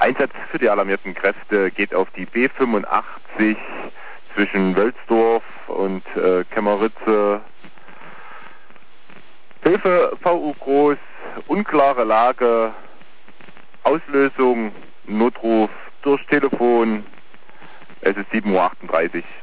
Einsatz für die alarmierten Kräfte geht auf die B85 zwischen Wölsdorf und Kämmeritze. Hilfe, VU Groß, unklare Lage, Auslösung, Notruf durch Telefon. Es ist 7:38 Uhr.